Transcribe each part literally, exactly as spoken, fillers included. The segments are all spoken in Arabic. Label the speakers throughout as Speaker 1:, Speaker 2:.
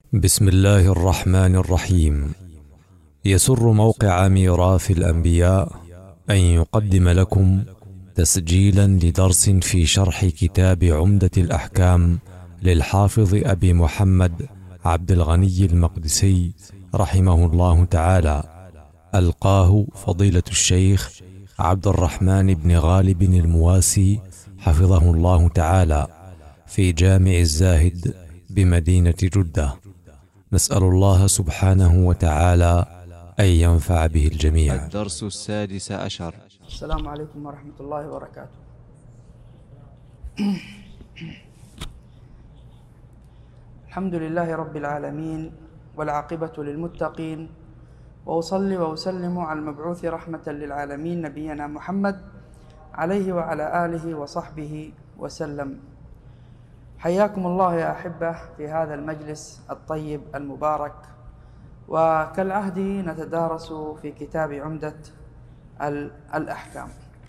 Speaker 1: بسم الله الرحمن الرحيم. يسر موقع ميراث الأنبياء أن يقدم لكم تسجيلا لدرس في شرح كتاب عمدة الأحكام للحافظ أبي محمد عبد الغني المقدسي رحمه الله تعالى، ألقاه فضيلة الشيخ عبد الرحمن بن غالب المواسي حفظه الله تعالى في جامع الزاهد بمدينة جدة. نسأل الله سبحانه وتعالى أن ينفع به الجميع.
Speaker 2: الدرس السادس عشر.
Speaker 3: السلام عليكم ورحمة الله وبركاته. الحمد لله رب العالمين، والعاقبة للمتقين، وأصلي وأسلم على المبعوث رحمة للعالمين نبينا محمد عليه وعلى آله وصحبه وسلم. حياكم الله يا أحبة في هذا المجلس الطيب المبارك، وكالعهد نتدارس في كتاب عمدة الأحكام.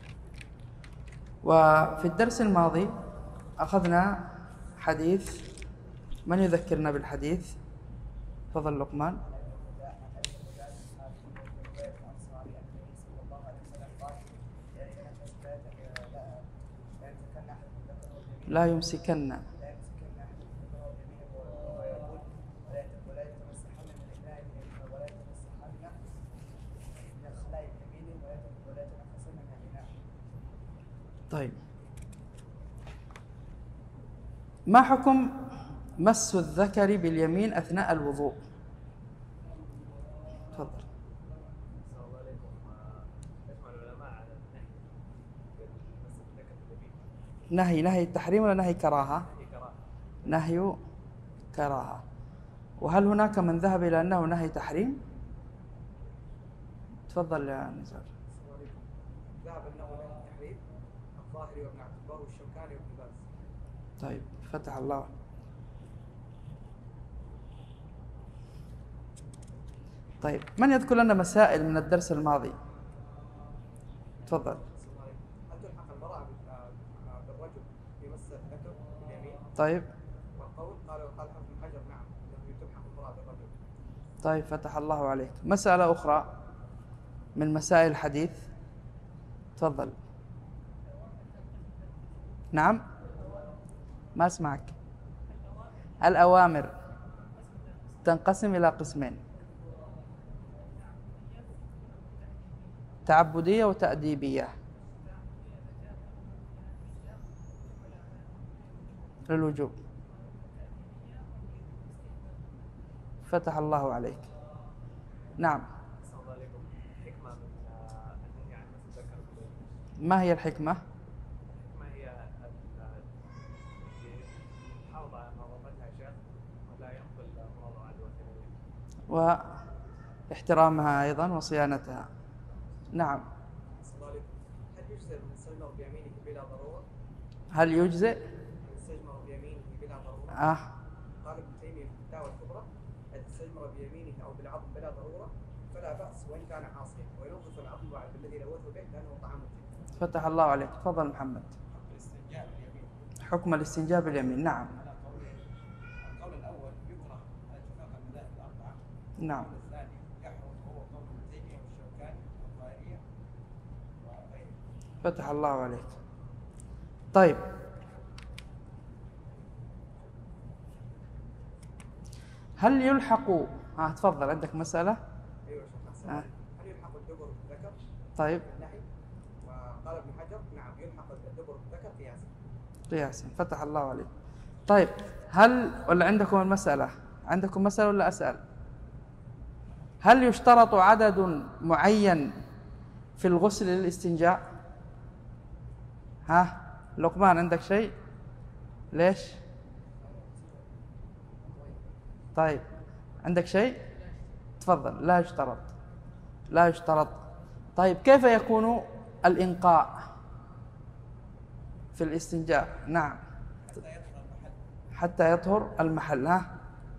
Speaker 3: وفي الدرس الماضي أخذنا حديث، من يذكرنا بالحديث؟ تفضل لقمان. لا يمسكن طيب، ما حكم مس الذكر باليمين أثناء الوضوء؟ تفضل. نهي نهي التحريم ولا نهي كراهة؟ نهي كراهة. وهل هناك من ذهب إلى أنه نهي تحريم؟ تفضل يا نزار.
Speaker 4: ذهب أنه نهي تحريم الظاهري وابن عبد البر والشوكاني وابن باز.
Speaker 3: طيب، فتح الله. طيب، من يذكر لنا مسائل من الدرس الماضي؟ تفضل.
Speaker 4: هل تلحق المرأة بالرجل في مس الذكر باليمين؟
Speaker 3: طيب.
Speaker 4: والقول قال وقال حافظ بن حجر نعم انه تلحق المرأة بالرجل.
Speaker 3: طيب، فتح الله عليك. مسألة أخرى من مسائل الحديث، تفضل. نعم، ما أسمعك. الأوامر تنقسم إلى قسمين: تعبدية وتأديبية. للوجوب. فتح الله عليك. نعم. ما هي الحكمة؟
Speaker 4: ما هي الحافظ على نظافتها يا شيخ ولا ينقل مرضى عدوى
Speaker 3: واحترامها أيضا وصيانتها. نعم.
Speaker 4: هل يجزئ من السجمر بيمينه بلا ضرورة؟
Speaker 3: هل يجزئ؟
Speaker 4: من السجمر بيمينه بلا ضرورة؟
Speaker 3: آه.
Speaker 4: قال ابن تيمية في الفتاوى الكبرى: إذا استجمر بيمينه أو بالعظم بلا ضرورة فلا بأس وإن كان عاصيا، وينظف العظم بعد الذي لوثه به لأنه طعام الجن.
Speaker 3: فتح الله عليك. تفضل محمد. حكم الاستنجاء باليمين. نعم.
Speaker 4: القول الأول يكره على اتفاق المذاهب الأربعة.
Speaker 3: نعم.
Speaker 4: الثاني يحرم وهو قول ابن تيمية والشوكاني والظاهرية وغيره.
Speaker 3: فتح الله عليك. طيب، هل يلحق ها آه تفضل، عندك مسألة؟
Speaker 4: ايوه شيخ.
Speaker 3: آه.
Speaker 4: هل يلحق الدبر بالذكر؟
Speaker 3: طيب.
Speaker 4: النهي. وقال ابن حجر نعم يلحق الدبر بالذكر قياسا.
Speaker 3: قياسا. فتح الله عليك. طيب، هل ولا عندكم المسألة؟ عندكم مسألة ولا أسأل؟ هل يشترط عدد معين في الغسل للاستنجاء؟ ها لقمان، عندك شيء؟ ليش؟ طيب، عندك شيء؟ تفضل. لا يشترط. لا يشترط. طيب، كيف يكون الإنقاء في الاستنجاء؟ نعم. حتى يطهر المحل. ها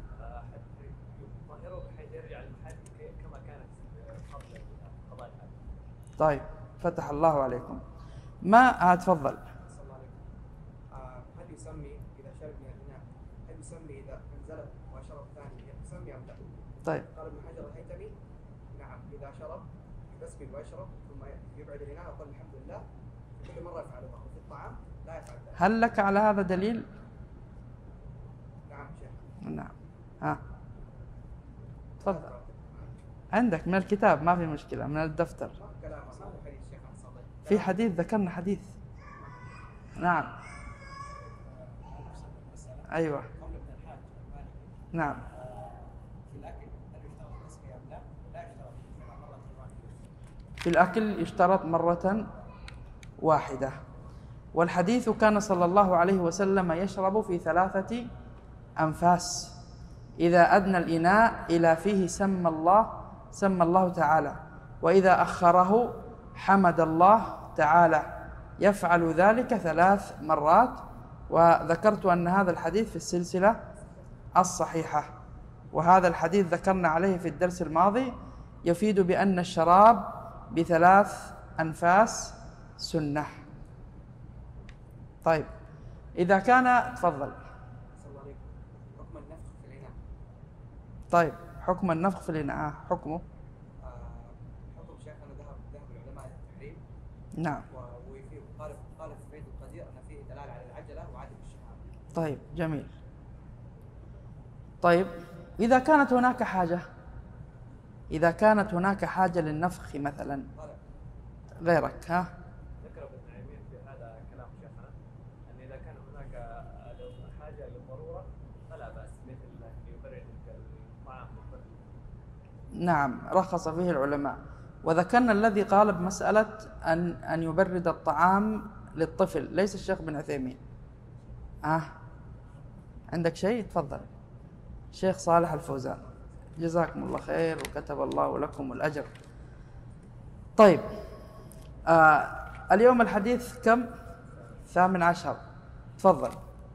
Speaker 4: طهره بحيث يرجع المحل كما كانت قبل قضاء الحاجة.
Speaker 3: طيب، فتح الله عليكم. ما تفضل.
Speaker 4: صلى الله عليه وسلم. هل يسمي إذا شرب من الإناء، هل يسمي إذا انزلت وشرب ثاني أم لا؟
Speaker 3: طيب.
Speaker 4: قال ابن حجر الهيثمي نعم، إذا شرب يبسمل ويشرب ثم يبعد الإناء ويقول الحمد لله، في كل مرة يفعلها، وفي الطعام لا يفعل ذلك.
Speaker 3: هل لك على هذا دليل؟
Speaker 4: نعم شيخ.
Speaker 3: نعم. ها تفضل. عندك من الكتاب ما في مشكلة، من الدفتر.
Speaker 4: كلام ما هو حديث شيخ أحسن الله.
Speaker 3: في حديث، ذكرنا حديث. نعم. أيوة. نعم. في الأكل يشترط مرة واحدة، والحديث كان صلى الله عليه وسلم يشرب في ثلاثة أنفاس، إذا أدنى الإناء إلى فيه سمى الله سمى الله تعالى، وإذا أخره حمد الله تعالى، يفعل ذلك ثلاث مرات. وذكرت أن هذا الحديث في السلسلة الصحيحة، وهذا الحديث ذكرنا عليه في الدرس الماضي، يفيد بأن الشراب بثلاث أنفاس سنة. طيب إذا كان، تفضل.
Speaker 4: حكم النفخ في الإناء.
Speaker 3: طيب حكم النفخ في الإناء، حكمه؟
Speaker 4: حكم شيخنا ذهب ذهب العلماء إلى التحريم.
Speaker 3: نعم.
Speaker 4: وفي قال قال في فيض القدير أن فيه دلالة على العجلة وعدم الشهادة.
Speaker 3: طيب جميل. طيب إذا كانت هناك حاجة، إذا كانت هناك حاجة للنفخ مثلا، غيرك ها؟
Speaker 5: ذكر ابن عثيمين في هذا كلام شيخنا أن إذا كان هناك حاجة للضرورة فلا بأس، مثل أن يبرد الطعام.
Speaker 3: نعم، رخص فيه العلماء. وذكرنا الذي قال بمسألة أن أن يبرد الطعام للطفل ليس الشيخ بن عثيمين. آه عندك شيء؟ تفضل. شيخ صالح الفوزان، جزاكم الله خير وكتب الله لكم الأجر. طيب آه اليوم الحديث كم؟ ثامن عشر. تفضل.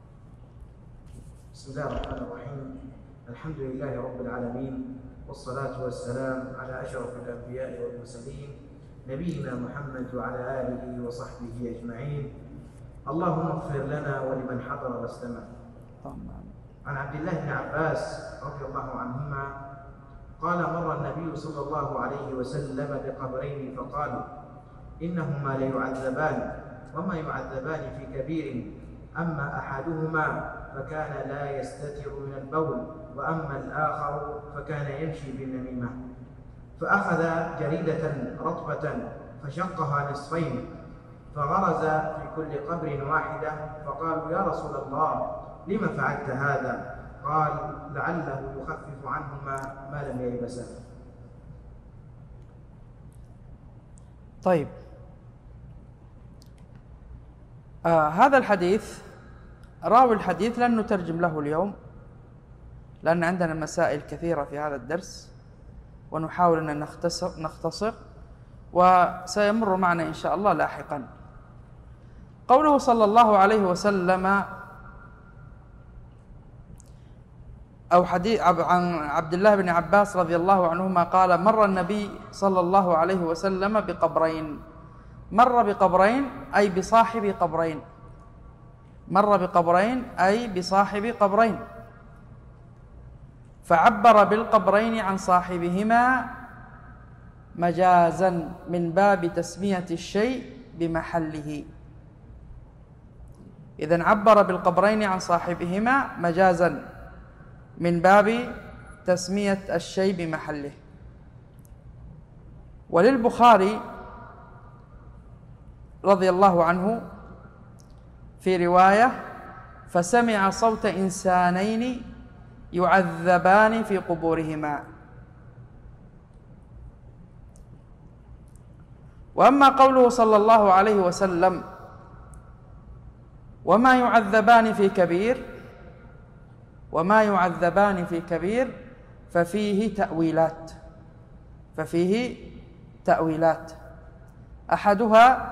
Speaker 6: بسم الله الرحمن الرحيم. الحمد لله رب العالمين، والصلاة والسلام على أشرف الأنبياء والمرسلين نبينا محمد وعلى آله وصحبه أجمعين. اللهم اغفر لنا ولمن حضر واستمع. عن عبد الله بن عباس رضي الله عنهما قال: مر النبي صلى الله عليه وسلم بقبرين فقال: إنهما ليعذبان وما يعذبان في كبير، أما أحدهما فكان لا يستتر من البول، وأما الآخر فكان يمشي بالنميمة. فأخذ جريدة رطبة فشقها نصفين فغرز في كل قبر واحدة، فقالوا: يا رسول الله لما فعلت هذا؟ قال: لعله يخفف عنهما ما لم ييبسا.
Speaker 3: طيب آه هذا الحديث، راوي الحديث لن نترجم له اليوم لأن عندنا مسائل كثيرة في هذا الدرس، ونحاول أن نختصر, نختصر وسيمر معنا إن شاء الله لاحقا. قوله صلى الله عليه وسلم، أو حديث عن عبد الله بن عباس رضي الله عنهما قال: مر النبي صلى الله عليه وسلم بقبرين. مر بقبرين أي بصاحب قبرين، مر بقبرين أي بصاحب قبرين، فعبر بالقبرين عن صاحبهما مجازا من باب تسمية الشيء بمحله. إذن عبر بالقبرين عن صاحبهما مجازا من باب تسمية الشيء بمحله. وللبخاري رضي الله عنه في رواية: فسمع صوت إنسانين يعذبان في قبورهما. وأما قوله صلى الله عليه وسلم: وما يعذبان في كبير، وما يعذبان في كبير، ففيه تأويلات، ففيه تأويلات أحدها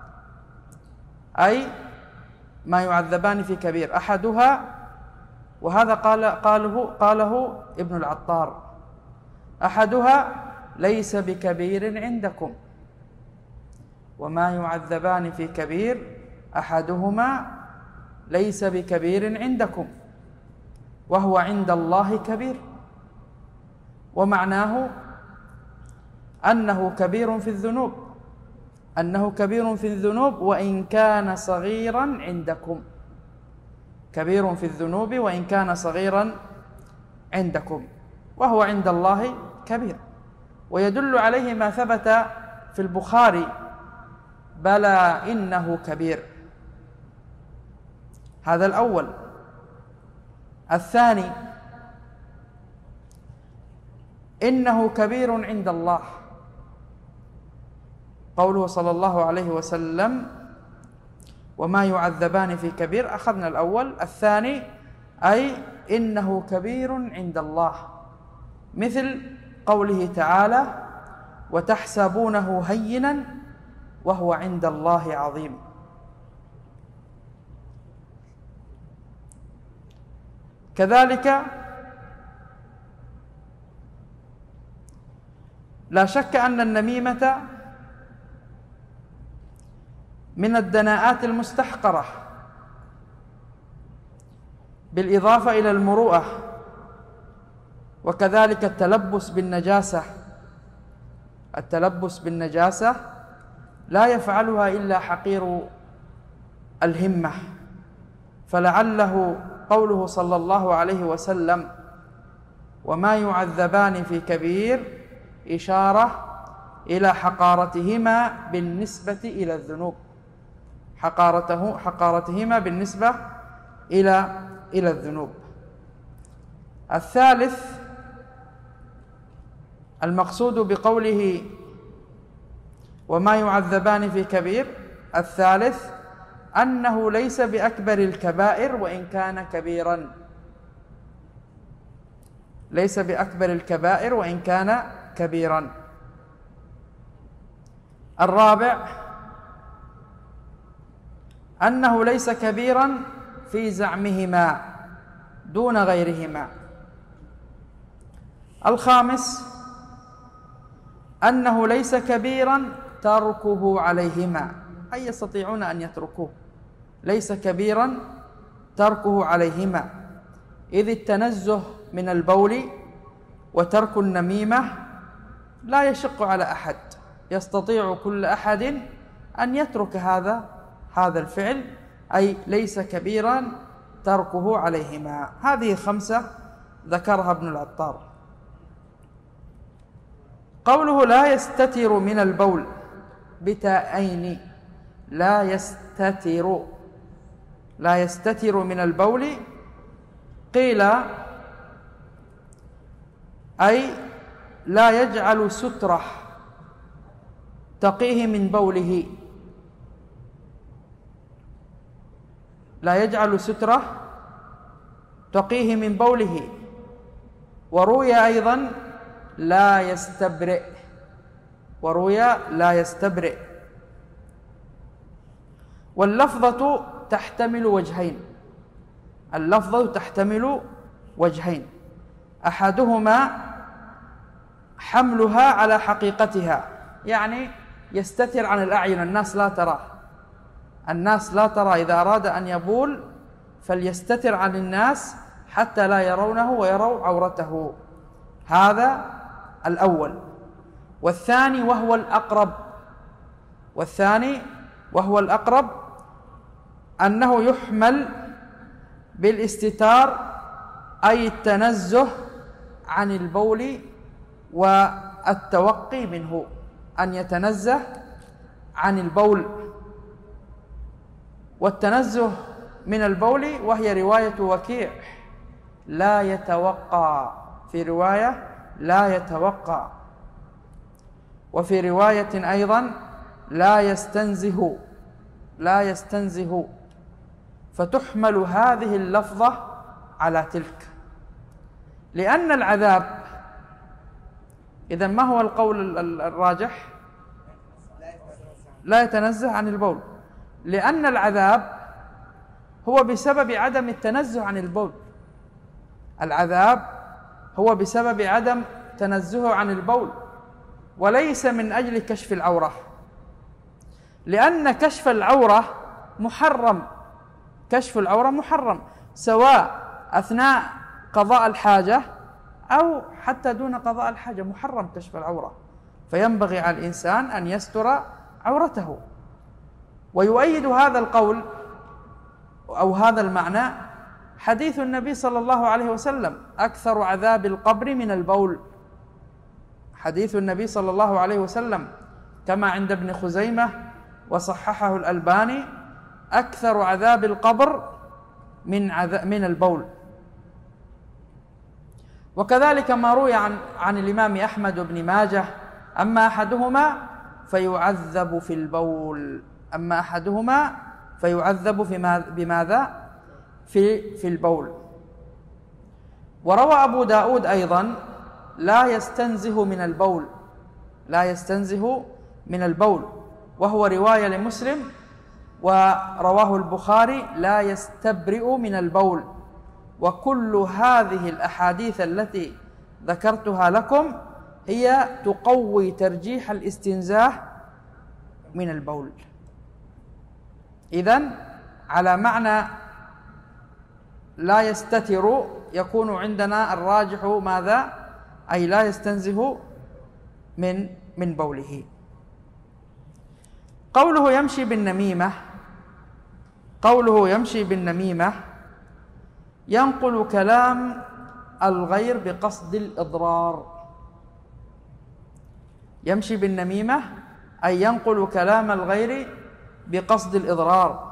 Speaker 3: أي ما يعذبان في كبير، أحدها، وهذا قال قاله قاله ابن العطار، أحدها ليس بكبير عندكم، وما يعذبان في كبير أحدهما ليس بكبير عندكم وهو عند الله كبير. ومعناه أنه كبير في الذنوب، أنه كبير في الذنوب وإن كان صغيرا عندكم، كبير في الذنوب وإن كان صغيرا عندكم، وهو عند الله كبير. ويدل عليه ما ثبت في البخاري: بلى إنه كبير. هذا الأول. الثاني: إنه كبير عند الله، قوله صلى الله عليه وسلم: وما يعذبان في كبير. أخذنا الأول. الثاني: أي إنه كبير عند الله، مثل قوله تعالى: وتحسبونه هينا وهو عند الله عظيم. كذلك لا شك أن النميمة من الدناءات المستحقرة، بالإضافة إلى المروءة، وكذلك التلبس بالنجاسة. التلبس بالنجاسة لا يفعلها إلا حقير الهمة، فلعله قوله صلى الله عليه وسلم: وما يعذبان في كبير، إشارة إلى حقارتهما بالنسبة إلى الذنوب، حقارته حقارتهما بالنسبة إلى إلى الذنوب. الثالث: المقصود بقوله وما يعذبان في كبير، الثالث أنه ليس بأكبر الكبائر وإن كان كبيرا، ليس بأكبر الكبائر وإن كان كبيرا. الرابع: أنه ليس كبيرا في زعمهما دون غيرهما. الخامس: أنه ليس كبيرا تركه عليهما، أي يستطيعون أن يتركوه، ليس كبيرا تركه عليهما، إذ التنزه من البول وترك النميمة لا يشق على أحد، يستطيع كل أحد أن يترك هذا هذا الفعل، أي ليس كبيرا تركه عليهما. هذه خمسة ذكرها ابن العطار. قوله لا يستتر من البول بتاءين، لا يستتر، لا يستتر من البول، قيل أي لا يجعل سترة تقيه من بوله، لا يجعل سترة تقيه من بوله. وروي أيضا لا يستبرئ، وروي لا يستبرئ. واللفظة تحتمل وجهين، اللفظة تحتمل وجهين، أحدهما حملها على حقيقتها، يعني يستتر عن الأعين، الناس لا تراه، الناس لا ترى، إذا أراد أن يبول فليستتر عن الناس حتى لا يرونه ويروا عورته. هذا الأول. والثاني وهو الأقرب، والثاني وهو الأقرب أنه يحمل بالاستتار، أي التنزه عن البول والتوقي منه، أن يتنزه عن البول. والتنزه من البول وهي رواية وكيع لا يتوقع، في رواية لا يتوقع، وفي رواية أيضا لا يستنزه، لا يستنزه، فتحمل هذه اللفظة على تلك، لأن العذاب، إذن ما هو القول الراجح؟ لا يتنزه عن البول، لأن العذاب هو بسبب عدم التنزه عن البول، العذاب هو بسبب عدم تنزهه عن البول، وليس من أجل كشف العورة، لأن كشف العورة محرم، كشف العورة محرم، سواء أثناء قضاء الحاجة أو حتى دون قضاء الحاجة، محرم كشف العورة، فينبغي على الإنسان أن يستر عورته. ويؤيد هذا القول أو هذا المعنى حديث النبي صلى الله عليه وسلم: أكثر عذاب القبر من البول. حديث النبي صلى الله عليه وسلم كما عند ابن خزيمة وصححه الألباني: أكثر عذاب القبر من عذاب من البول. وكذلك ما روي عن عن الإمام أحمد بن ماجه: أما أحدهما فيعذب في البول، أما أحدهما فيعذب في بماذا؟ في في البول. وروى أبو داود أيضا: لا يستنزه من البول، لا يستنزه من البول، وهو رواية لمسلم. ورواه البخاري: لا يستبرئ من البول. وكل هذه الأحاديث التي ذكرتها لكم هي تقوي ترجيح الاستنزاه من البول. إذن على معنى لا يستتر يكون عندنا الراجح ماذا؟ أي لا يستنزه من من بوله. قوله يمشي بالنميمة، قوله يمشي بالنميمة ينقل كلام الغير بقصد الإضرار. يمشي بالنميمة أي ينقل كلام الغير بقصد الإضرار.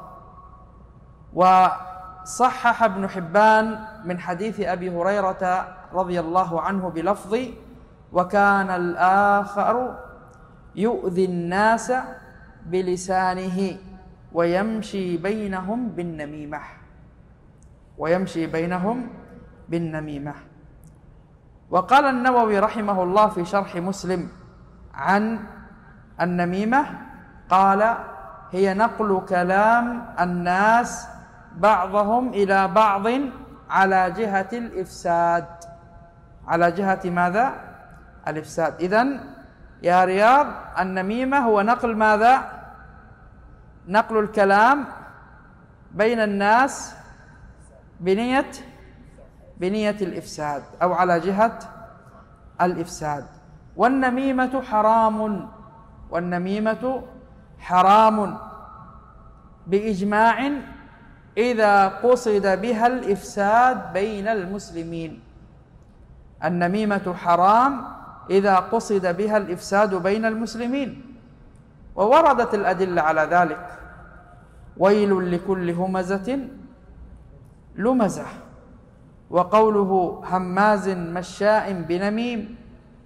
Speaker 3: وصحح ابن حبان من حديث أبي هريرة رضي الله عنه بلفظ: وكان الآخر يؤذي الناس بلسانه ويمشي بينهم بالنميمة، ويمشي بينهم بالنميمة. وقال النووي رحمه الله في شرح مسلم عن النميمة، قال: هي نقل كلام الناس بعضهم إلى بعض على جهة الإفساد، على جهة ماذا؟ الإفساد. إذن يا رياض، النميمة هو نقل ماذا؟ نقل الكلام بين الناس بنية بنية الإفساد أو على جهة الإفساد. والنميمة حرام، والنميمة حرام بإجماع إذا قصد بها الإفساد بين المسلمين. النميمة حرام إذا قصد بها الإفساد بين المسلمين، ووردت الأدلة على ذلك: ويل لكل همزة لمزة، وقوله هماز مشاء بنميم،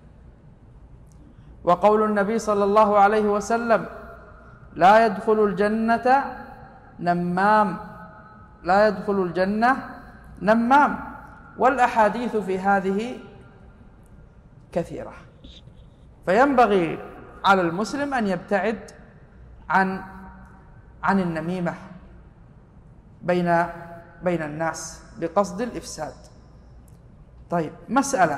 Speaker 3: وقول النبي صلى الله عليه وسلم: لا يدخل الجنة نمام، لا يدخل الجنة نمام. والأحاديث في هذه كثيرة، فينبغي على المسلم أن يبتعد عن عن النميمة بين بين الناس بقصد الإفساد. طيب، مسألة: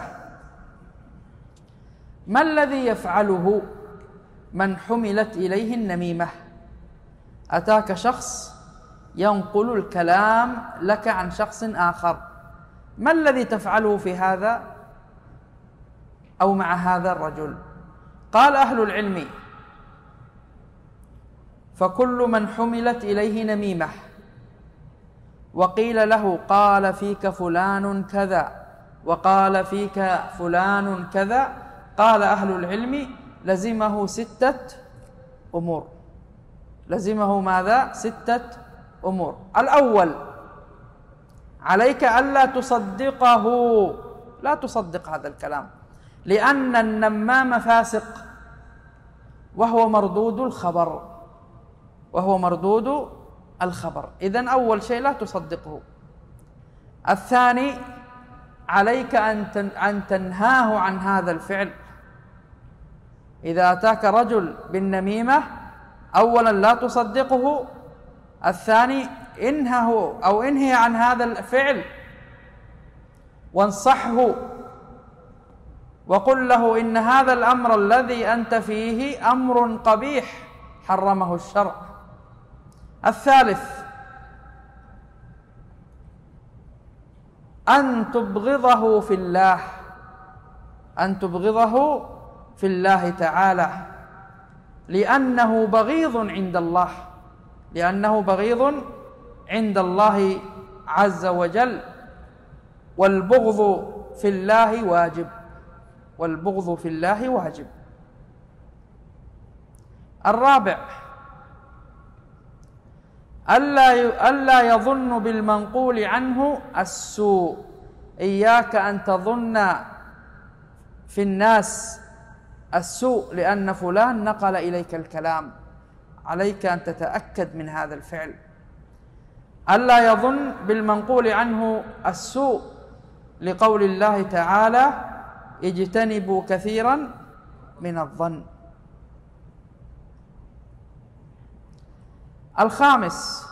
Speaker 3: ما الذي يفعله من حملت إليه النميمة؟ أتاك شخص ينقل الكلام لك عن شخص آخر، ما الذي تفعله في هذا أو مع هذا الرجل؟ قال أهل العلم: فكل من حملت إليه نميمة وقيل له قال فيك فلان كذا وقال فيك فلان كذا، قال أهل العلم: لزمه ستة أمور. لزمه ماذا؟ ستة أمور. الأول: عليك ألا تصدقه، لا تصدق هذا الكلام، لأن النمام فاسق وهو مردود الخبر، وهو مردود الخبر. إذن أول شيء لا تصدقه. الثاني: عليك أن تنهاه عن هذا الفعل. إذا أتاك رجل بالنميمة، أولا لا تصدقه، الثاني انهه أو انهي عن هذا الفعل وانصحه وقل له إن هذا الأمر الذي أنت فيه أمر قبيح حرمه الشرع. الثالث: أن تبغضه في الله، أن تبغضه في الله تعالى، لأنه بغيض عند الله، لأنه بغيض عند الله عز وجل. والبغض في الله واجب، والبغض في الله واجب. الرابع ألا ألا يظن بالمنقول عنه السوء. إياك أن تظن في الناس السوء لأن فلان نقل إليك الكلام، عليك أن تتأكد من هذا الفعل. ألا يظن بالمنقول عنه السوء، لقول الله تعالى: اجتنبوا كثيرا من الظن. الخامس: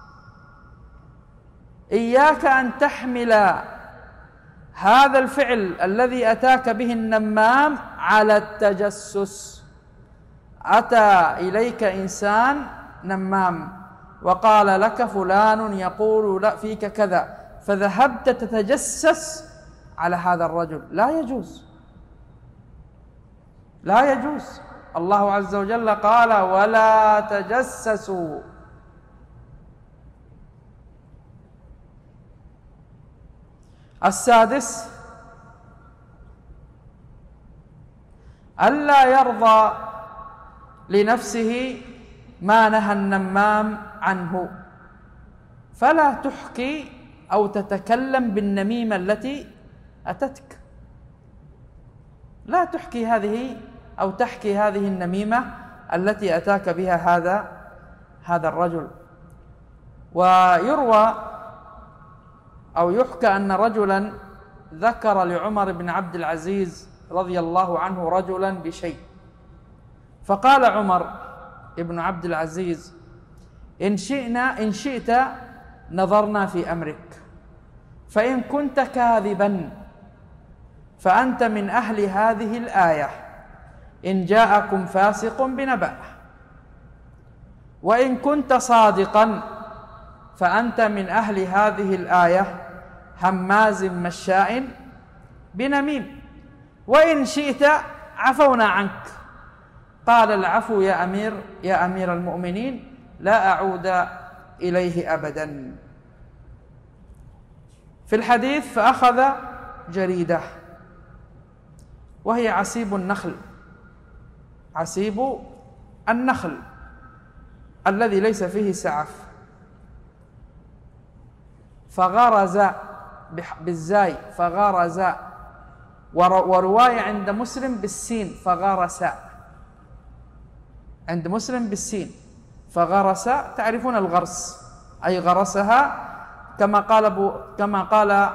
Speaker 3: إياك أن تحمل هذا الفعل الذي أتاك به النمام على التجسس. أتى إليك إنسان نمام وقال لك فلان يقول فيك كذا، فذهبت تتجسس على هذا الرجل، لا يجوز، لا يجوز. الله عز وجل قال: ولا تجسسوا. السادس: ألا يرضى لنفسه ما نهى النمام عنه، فلا تحكي أو تتكلم بالنميمة التي أتتك. لا تحكي هذه أو تحكي هذه النميمة التي أتاك بها هذا هذا الرجل. ويروى أو يحكى أن رجلا ذكر لعمر بن عبد العزيز رضي الله عنه رجلا بشيء، فقال عمر ابن عبد العزيز: إن شئنا إن شئت نظرنا في أمرك، فإن كنت كاذبا فأنت من أهل هذه الآية: إن جاءكم فاسق بنبأ. وإن كنت صادقا فأنت من أهل هذه الآية: هماز مشاء بنميم. وإن شئت عفونا عنك. قال: العفو يا أمير يا أمير المؤمنين، لا أعود إليه أبدا. في الحديث: فأخذ جريدة، وهي عسيب النخل، عسيب النخل الذي ليس فيه سعف، فغرز بالزاي فغرز، ورواية عند مسلم بالسين فغرس، عند مسلم بالسين فغرس. تعرفون الغرس، أي غرسها، كما قال كما قال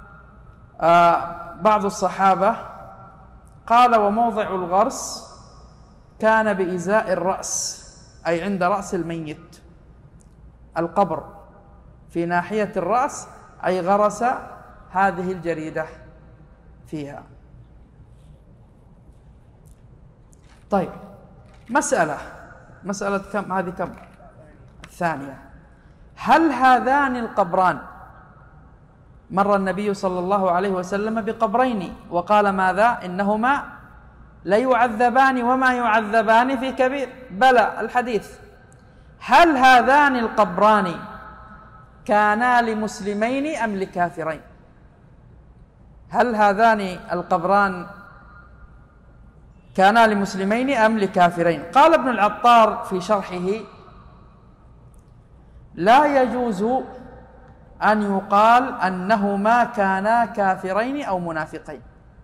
Speaker 3: آه بعض الصحابة، قال: وموضع الغرس كان بإزاء الرأس، أي عند رأس الميت، القبر في ناحية الرأس، أي غرس هذه الجريدة فيها. طيب، مسألة مسألة كم هذه؟ كم؟ الثانية: هل هذان القبران، مر النبي صلى الله عليه وسلم بقبرين وقال ماذا؟ إنهما ليعذبان وما يعذبان في كبير. بلى الحديث. هل هذان القبران كانا لمسلمين أم لكافرين؟ هل هذان القبران كانا لمسلمين أم لكافرين؟ قال ابن العطار في شرحه: لا يجوز أن يقال أنهما كانا كافرين أو منافقين.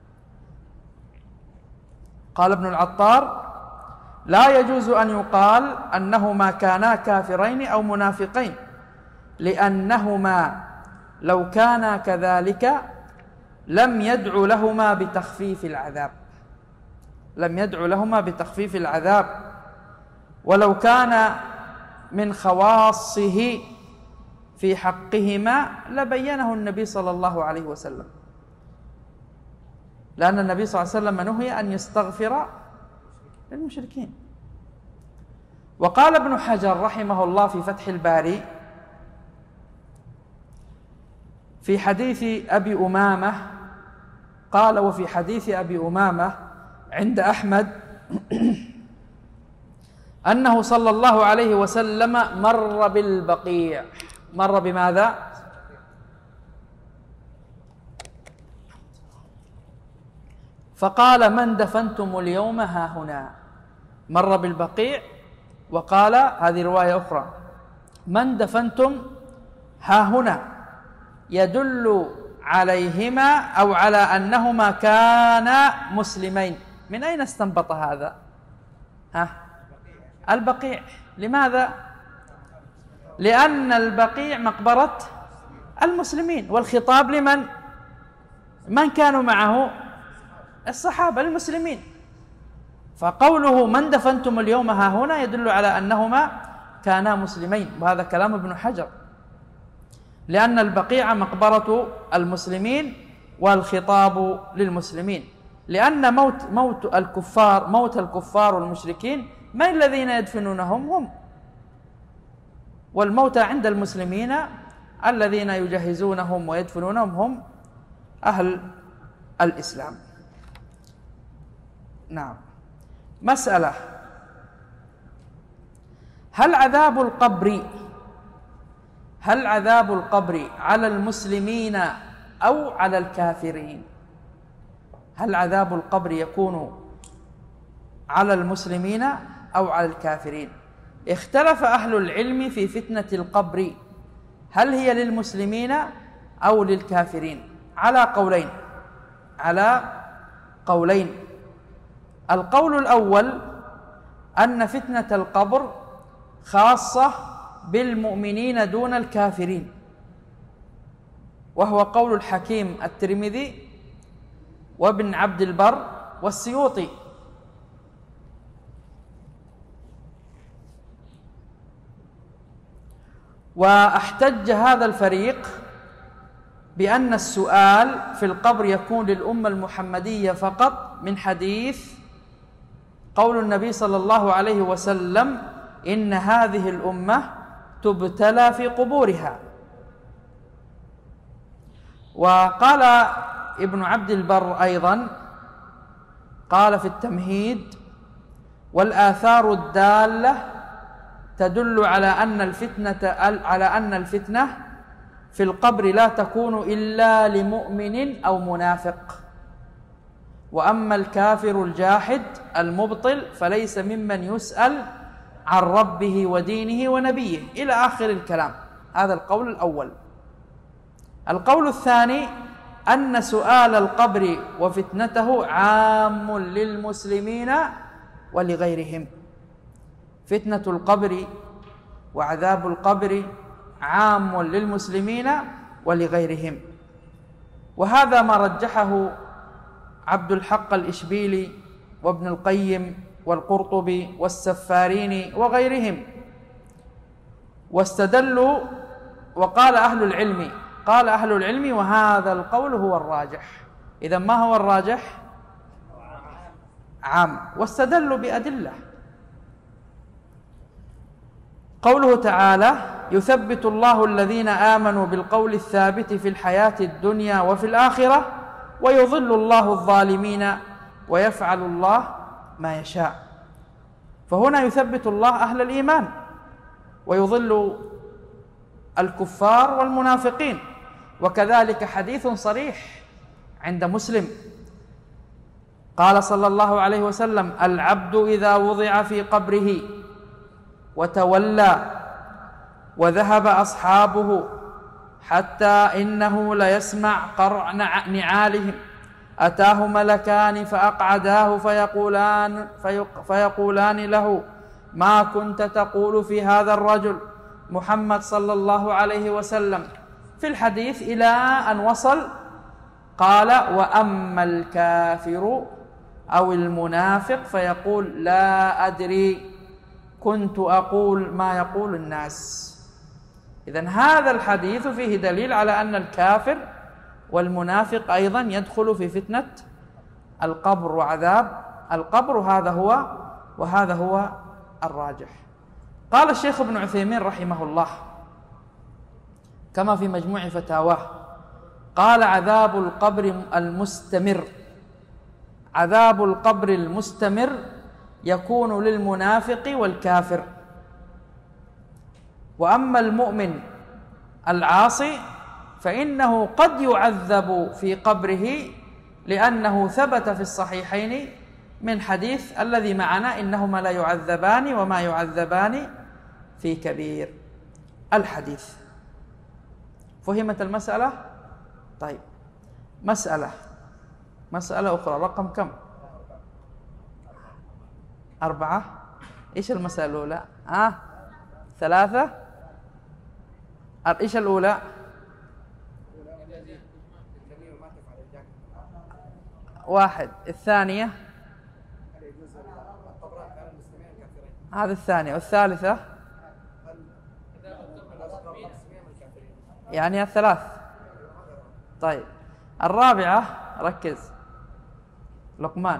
Speaker 3: قال ابن العطار: لا يجوز أن يقال أنهما كانا كافرين أو منافقين، لأنهما لو كانا كذلك لم يدع لهما بتخفيف العذاب، لم يدع لهما بتخفيف العذاب، ولو كان من خواصه في حقهما لبينه النبي صلى الله عليه وسلم، لأن النبي صلى الله عليه وسلم نهي أن يستغفر للمشركين. وقال ابن حجر رحمه الله في فتح الباري في حديث أبي أمامة قال: وفي حديث أبي أمامة عند أحمد أنه صلى الله عليه وسلم مر بالبقيع. مر بماذا؟ فقال: من دفنتم اليوم ها هنا. مر بالبقيع وقال، هذه رواية أخرى، من دفنتم ها هنا، يدل عليهما أو على أنهما كانا مسلمين. من أين استنبط هذا؟ ها؟ البقيع. لماذا؟ لأن البقيع مقبرة المسلمين، والخطاب لمن؟ من كانوا معه؟ الصحابة المسلمين. فقوله من دفنتم اليوم ها هنا يدل على أنهما كانا مسلمين، وهذا كلام ابن حجر، لأن البقيع مقبرة المسلمين والخطاب للمسلمين، لأن موت موت الكفار موت الكفار والمشركين من الذين يدفنونهم؟ هم. والموتى عند المسلمين الذين يجهزونهم ويدفنونهم هم أهل الإسلام. نعم. مسألة: هل عذاب القبر هل عذاب القبر على المسلمين أو على الكافرين؟ هل عذاب القبر يكون على المسلمين أو على الكافرين؟ اختلف أهل العلم في فتنة القبر، هل هي للمسلمين أو للكافرين؟ على قولين على قولين القول الأول أن فتنة القبر خاصة بالمؤمنين دون الكافرين، وهو قول الحكيم الترمذي وابن عبد البر والسيوطي. واحتج هذا الفريق بأن السؤال في القبر يكون للأمة المحمدية فقط، من حديث قول النبي صلى الله عليه وسلم: إن هذه الأمة تبتلى في قبورها. وقال ابن عبد البر أيضا، قال في التمهيد: والآثار الدالة تدل على أن الفتنة على أن الفتنة في القبر لا تكون إلا لمؤمن أو منافق، وأما الكافر الجاحد المبطل فليس ممن يسأل عن ربه ودينه ونبيه، إلى آخر الكلام. هذا القول الأول. القول الثاني أن سؤال القبر وفتنته عام للمسلمين ولغيرهم. فتنة القبر وعذاب القبر عام للمسلمين ولغيرهم، وهذا ما رجحه عبد الحق الإشبيلي وابن القيم والقرطبي والسفاريني وغيرهم. واستدلوا وقال أهل العلم قال أهل العلم وهذا القول هو الراجح. إذا ما هو الراجح؟ عام. واستدلوا بأدلة. قوله تعالى: يثبت الله الذين آمنوا بالقول الثابت في الحياة الدنيا وفي الآخرة ويضل الله الظالمين ويفعل الله ما يشاء. فهنا يثبت الله أهل الإيمان ويضل الكفار والمنافقين. وكذلك حديث صريح عند مسلم قال صلى الله عليه وسلم: العبد إذا وضع في قبره وتولى وذهب أصحابه حتى إنه ليسمع قرع نعالهم أتاه ملكان فأقعداه فيقولان, فيقولان له: ما كنت تقول في هذا الرجل محمد صلى الله عليه وسلم، في الحديث إلى أن وصل قال: وأما الكافر أو المنافق فيقول: لا أدري، كنت أقول ما يقول الناس. إذن هذا الحديث فيه دليل على أن الكافر والمنافق أيضا يدخل في فتنة القبر وعذاب القبر. هذا هو وهذا هو الراجح. قال الشيخ ابن عثيمين رحمه الله كما في مجموع فتاواه: قال عذاب القبر المستمر، عذاب القبر المستمر يكون للمنافق والكافر، وأما المؤمن العاصي فإنه قد يعذب في قبره، لأنه ثبت في الصحيحين من حديث الذي معنا إنهما لا يعذبان وما يعذبان في كبير الحديث. فهمت المسألة؟ طيب، مسألة مسألة أخرى، رقم كم؟ أربعة. إيش المسألة الأولى؟ آه ثلاثة. إيش الأولى؟ واحد. الثانية هذه الثانية. والثالثة يعني الثلاث. طيب، الرابعة ركز لقمان،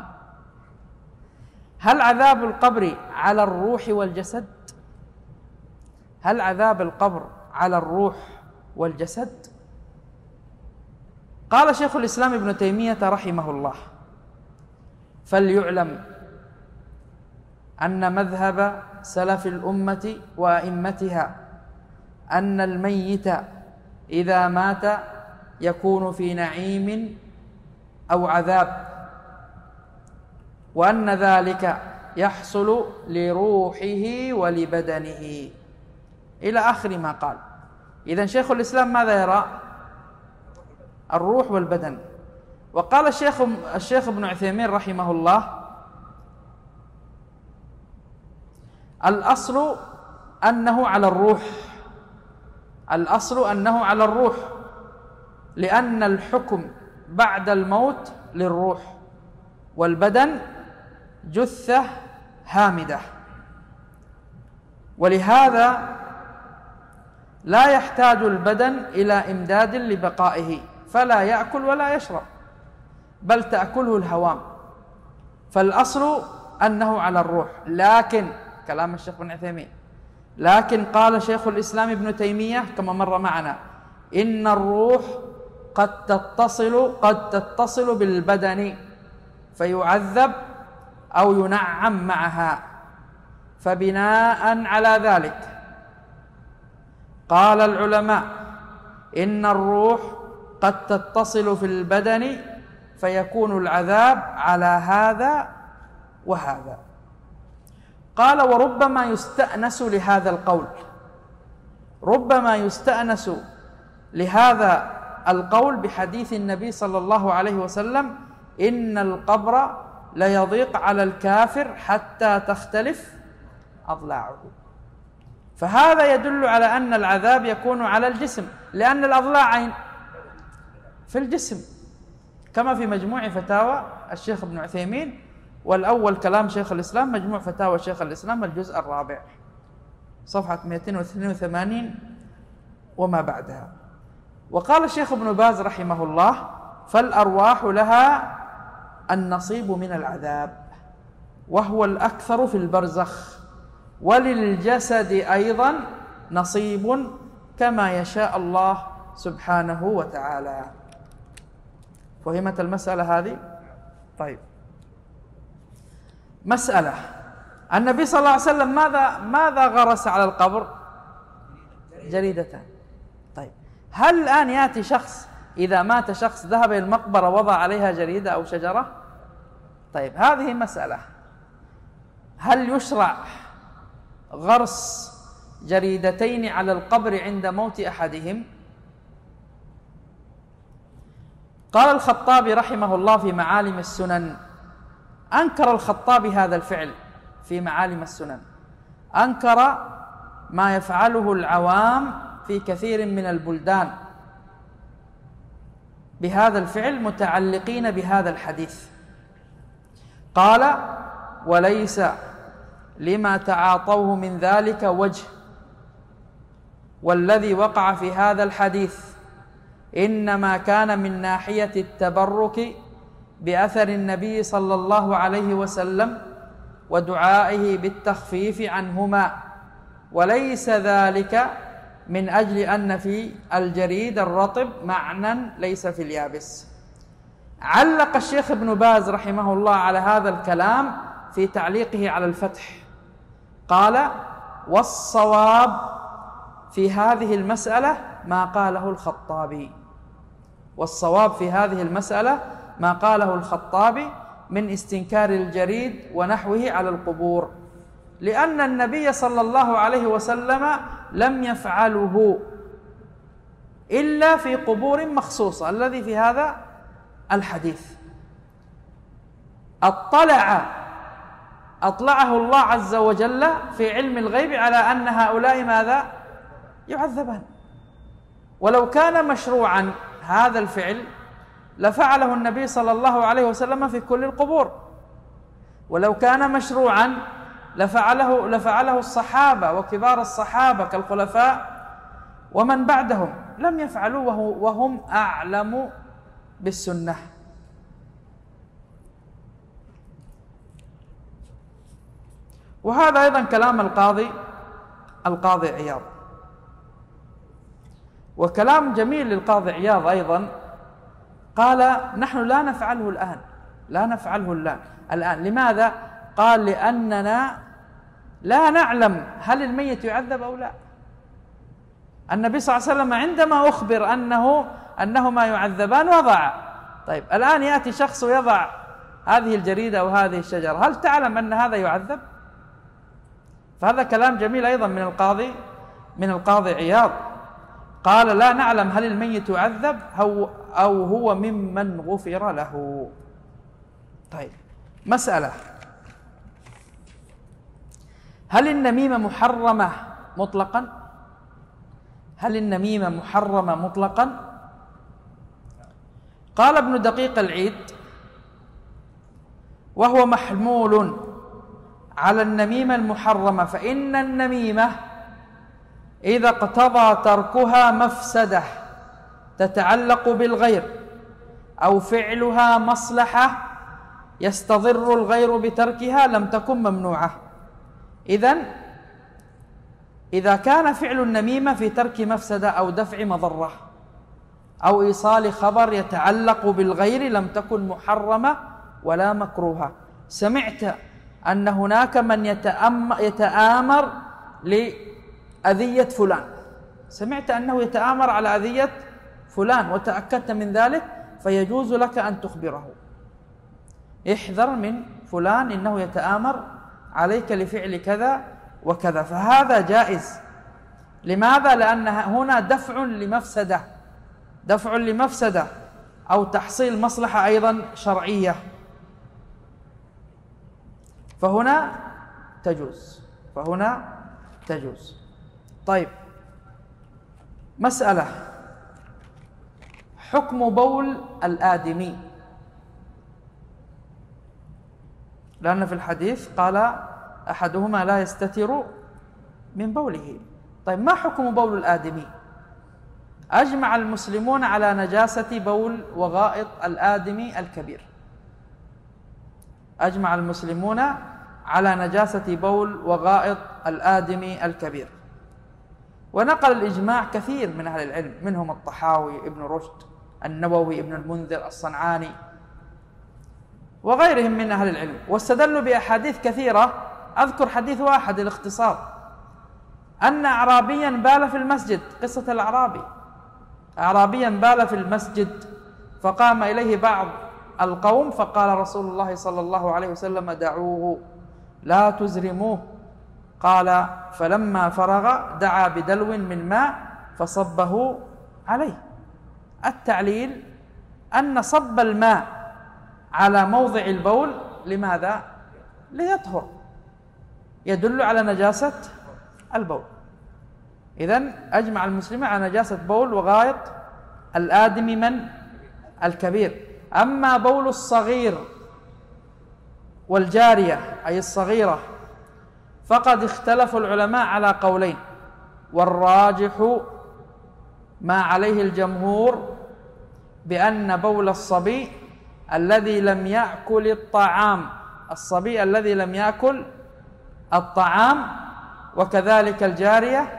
Speaker 3: هل عذاب القبر على الروح والجسد؟ هل عذاب القبر على الروح والجسد؟ قال شيخ الإسلام ابن تيمية رحمه الله: فليعلم أن مذهب سلف الأمة وأئمتها أن الميت إذا مات يكون في نعيم أو عذاب، وأن ذلك يحصل لروحه ولبدنه، إلى آخر ما قال. إذن شيخ الإسلام ماذا يرى؟ الروح والبدن. وقال الشيخ الشيخ ابن عثيمين رحمه الله: الأصل أنه على الروح، الأصل أنه على الروح، لأن الحكم بعد الموت للروح، والبدن جثة هامدة، ولهذا لا يحتاج البدن إلى إمداد لبقائه، فلا يأكل ولا يشرب، بل تأكله الهوام. فالأصل أنه على الروح. لكن كلام الشيخ ابن عثيمين، لكن قال شيخ الإسلام ابن تيمية كما مر معنا: إن الروح قد تتصل قد تتصل بالبدن فيعذب أو ينعم معها، فبناء على ذلك قال العلماء إن الروح قد تتصل في البدن فيكون العذاب على هذا وهذا. قال: وربما يستأنس لهذا القول، ربما يستأنس لهذا القول بحديث النبي صلى الله عليه وسلم: إن القبر ليضيق على الكافر حتى تختلف أضلاعه. فهذا يدل على أن العذاب يكون على الجسم، لأن الأضلاع في الجسم، كما في مجموع فتاوى الشيخ ابن عثيمين، والأول كلام شيخ الإسلام مجموع فتاوى شيخ الإسلام الجزء الرابع صفحة مئتين واثنين وثمانين وما بعدها. وقال الشيخ ابن باز رحمه الله: فالأرواح لها النصيب من العذاب، وهو الأكثر في البرزخ، وللجسد أيضا نصيب كما يشاء الله سبحانه وتعالى. فهمت المسألة هذه؟ طيب، مسألة النبي صلى الله عليه وسلم ماذا ماذا غرس على القبر؟ جريدتان. طيب، هل الآن يأتي شخص إذا مات شخص ذهب إلى المقبرة وضع عليها جريدة أو شجرة؟ طيب، هذه مسألة. هل يشرع غرس جريدتين على القبر عند موت أحدهم؟ قال الخطابي رحمه الله في معالم السنن، أنكر الخطابي هذا الفعل في معالم السنن، أنكر ما يفعله العوام في كثير من البلدان بهذا الفعل متعلقين بهذا الحديث. قال: وليس لما تعاطوه من ذلك وجه، والذي وقع في هذا الحديث إنما كان من ناحية التبرك بأثر النبي صلى الله عليه وسلم ودعائه بالتخفيف عنهما، وليس ذلك من أجل أن في الجريد الرطب معنى ليس في اليابس. علق الشيخ ابن باز رحمه الله على هذا الكلام في تعليقه على الفتح، قال: والصواب في هذه المسألة ما قاله الخطابي، والصواب في هذه المسألة ما قاله الخطابي من استنكار الجريد ونحوه على القبور، لأن النبي صلى الله عليه وسلم لم يفعله إلا في قبور مخصوصة الذي في هذا الحديث. اطلع أطلعه الله عز وجل في علم الغيب على أن هؤلاء ماذا؟ يعذبان. ولو كان مشروعا هذا الفعل لفعله النبي صلى الله عليه وسلم في كل القبور، ولو كان مشروعا لفعله لفعله الصحابة وكبار الصحابة كالخلفاء ومن بعدهم، لم يفعلوه وهم أعلم بالسنة. وهذا أيضا كلام القاضي القاضي عياض، وكلام جميل للقاضي عياض أيضا، قال: نحن لا نفعله الآن لا نفعله الآن الآن لماذا؟ قال: لأننا لا نعلم هل الميت يعذب أو لا. النبي صلى الله عليه وسلم عندما أخبر أنه أنهما يعذبان وضع. طيب الآن يأتي شخص ويضع هذه الجريدة أو هذه الشجرة، هل تعلم أن هذا يعذب؟ فهذا كلام جميل أيضا من القاضي من القاضي عياض، قال: لا نعلم هل الميت يعذب أو هو ممن غفر له. طيب مسألة: هل النميمة محرمة مطلقا؟ هل النميمة محرمة مطلقا؟ قال ابن دقيق العيد: وهو محمول على النميمة المحرمة، فإن النميمة إذا اقتضى تركها مفسدة تتعلق بالغير أو فعلها مصلحة يستضر الغير بتركها لم تكن ممنوعة. إذن إذا كان فعل النميمة في ترك مفسدة أو دفع مضرة أو إيصال خبر يتعلق بالغير لم تكن محرمة ولا مكروهة. سمعت أن هناك من يتآمر لأذية فلان، سمعت أنه يتآمر على أذية فلان وتأكدت من ذلك، فيجوز لك أن تخبره: احذر من فلان إنه يتآمر عليك لفعل كذا وكذا. فهذا جائز. لماذا؟ لأن هنا دفع لمفسدة دفع لمفسدة أو تحصيل مصلحة أيضا شرعية، فهنا تجوز فهنا تجوز. طيب مسألة: حكم بول الآدمي، لأن في الحديث قال أحدهما لا يستتر من بوله. طيب ما حكم بول الآدمي؟ أجمع المسلمون على نجاسة بول وغائط الآدمي الكبير، أجمع المسلمون على نجاسة بول وغائط الآدمي الكبير. ونقل الإجماع كثير من أهل العلم، منهم الطحاوي، ابن رشد، النووي، ابن المنذر، الصنعاني وغيرهم من أهل العلم، واستدلوا بأحاديث كثيرة. أذكر حديث واحد الاختصار: أن أعرابيا بال في المسجد، قصة الأعرابي، أعرابيا بال في المسجد فقام إليه بعض القوم فقال رسول الله صلى الله عليه وسلم: دعوه لا تزرموه. قال: فلما فرغ دعا بدلو من ماء فصبه عليه. التعليل أن صب الماء على موضع البول لماذا؟ ليطهر، يدل على نجاسة البول. إذن أجمع المسلمين على نجاسة بول وغائط الآدمي من الكبير. أما بول الصغير والجارية أي الصغيرة فقد اختلف العلماء على قولين، والراجح ما عليه الجمهور بأن بول الصبي الذي لم يأكل الطعام الصبي الذي لم يأكل الطعام وكذلك الجارية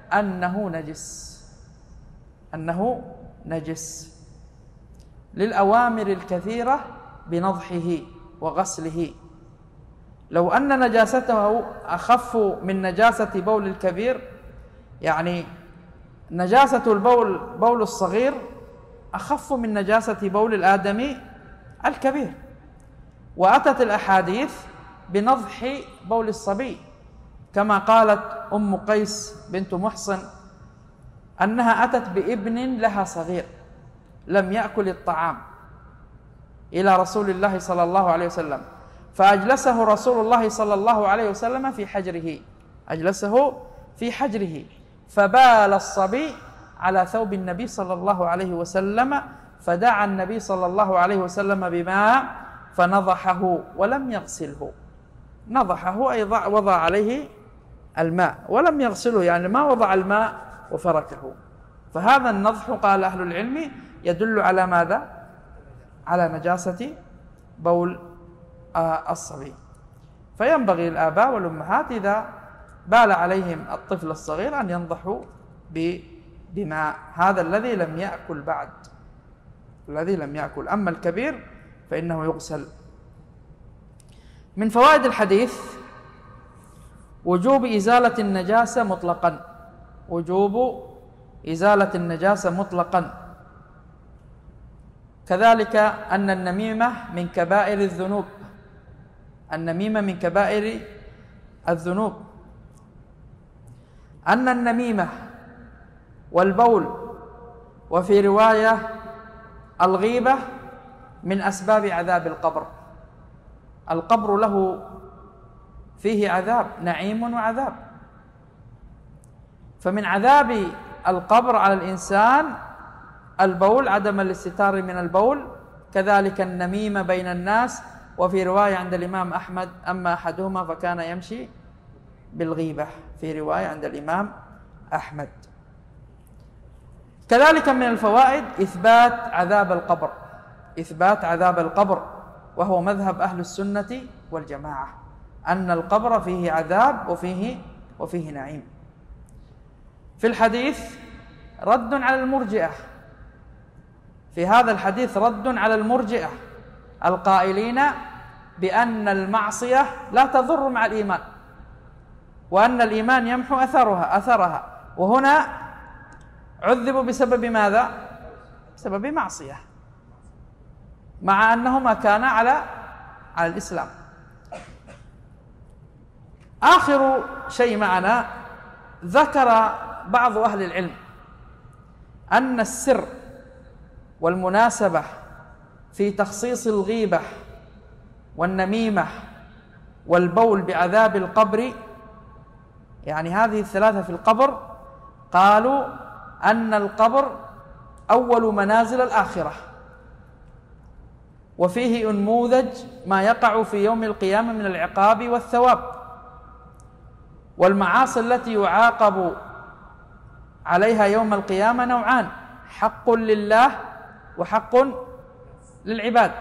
Speaker 3: أنه نجس، أنه نجس للأوامر الكثيرة بنضحه وغسله. لو أن نجاسته أخف من نجاسة بول الكبير، يعني نجاسة البول بول الصغير أخف من نجاسة بول الآدمي الكبير، وأتت الأحاديث بنضح بول الصبي، كما قالت أم قيس بنت محصن أنها أتت بابن لها صغير لم يأكل الطعام إلى رسول الله صلى الله عليه وسلم، فأجلسه رسول الله صلى الله عليه وسلم في حجره، أجلسه في حجره، فبال الصبي على ثوب النبي صلى الله عليه وسلم، فدعا النبي صلى الله عليه وسلم بماء فنضحه ولم يغسله. نضحه أي وضع عليه الماء ولم يغسله، يعني ما وضع الماء وفركه. فهذا النضح قال أهل العلم يدل على ماذا؟ على نجاسة بول الصبي. فينبغي الآباء والأمهات إذا بال عليهم الطفل الصغير أن ينضحوا بماء، هذا الذي لم يأكل بعد، الذي لم يأكل. أما الكبير فإنه يغسل. من فوائد الحديث وجوب إزالة النجاسة مطلقا، وجوب إزالة النجاسة مطلقا. كذلك أن النميمة من كبائر الذنوب، النميمة من كبائر الذنوب، أن النميمة والبول وفي رواية الغيبة من أسباب عذاب القبر. القبر له فيه عذاب، نعيم وعذاب. فمن عذاب القبر على الإنسان البول، عدم الاستتار من البول، كذلك النميمة بين الناس. وفي رواية عند الإمام أحمد أما أحدهما فكان يمشي بالغيبة، في رواية عند الإمام أحمد. كذلك من الفوائد إثبات عذاب القبر، إثبات عذاب القبر، وهو مذهب أهل السنة والجماعة، أن القبر فيه عذاب وفيه وفيه نعيم. في الحديث رد على المرجئة، في هذا الحديث رد على المرجئة القائلين بأن المعصية لا تضر مع الإيمان، وأن الإيمان يمحو أثرها أثرها وهنا عذبوا بسبب ماذا؟ بسبب معصية، مع أنهما كانا على على الإسلام. آخر شيء معنا، ذكر بعض أهل العلم أن السر والمناسبة في تخصيص الغيبة والنميمة والبول بعذاب القبر، يعني هذه الثلاثة في القبر، قالوا أن القبر أول منازل الآخرة، وفيه أنموذج ما يقع في يوم القيامة من العقاب والثواب، والمعاصي التي يعاقب عليها يوم القيامة نوعان: حق لله وحق للعباد.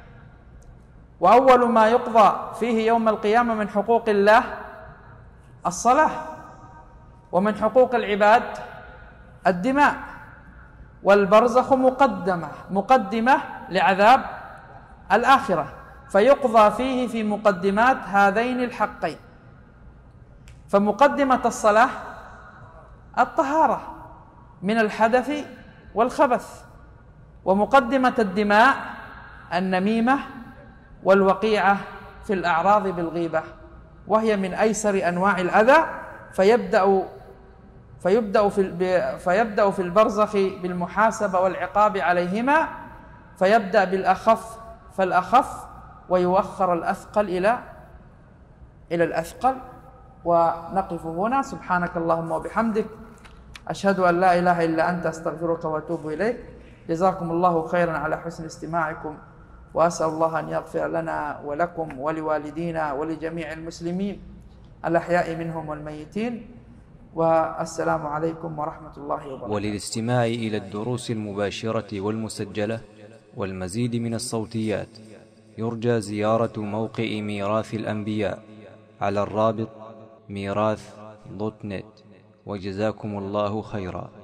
Speaker 3: وأول ما يقضى فيه يوم القيامة من حقوق الله الصلاة، ومن حقوق العباد الدماء، والبرزخ مقدمة مقدمة لعذاب الآخرة، فيقضى فيه في مقدمات هذين الحقين. فمقدمة الصلاة الطهارة من الحدث والخبث، ومقدمة الدماء النميمة والوقيعة في الأعراض بالغيبة، وهي من أيسر أنواع الأذى. فيبدأ فيبدأ في فيبدأ في البرزخ بالمحاسبة والعقاب عليهما، فيبدأ بالأخف فالأخف، ويؤخر الأثقل إلى إلى الأثقل. ونقف هنا. سبحانك اللهم وبحمدك، أشهد أن لا إله إلا أنت، أستغفرك وأتوب إليك. جزاكم الله خيرا على حسن استماعكم، وأسأل الله أن يغفر لنا ولكم ولوالدينا ولجميع المسلمين الأحياء منهم والميتين. والسلام عليكم ورحمة الله وبركاته.
Speaker 7: وللاستماع إلى الدروس المباشرة والمسجلة والمزيد من الصوتيات يرجى زيارة موقع ميراث الأنبياء على الرابط ميراث دوت نت. وجزاكم الله خيرا.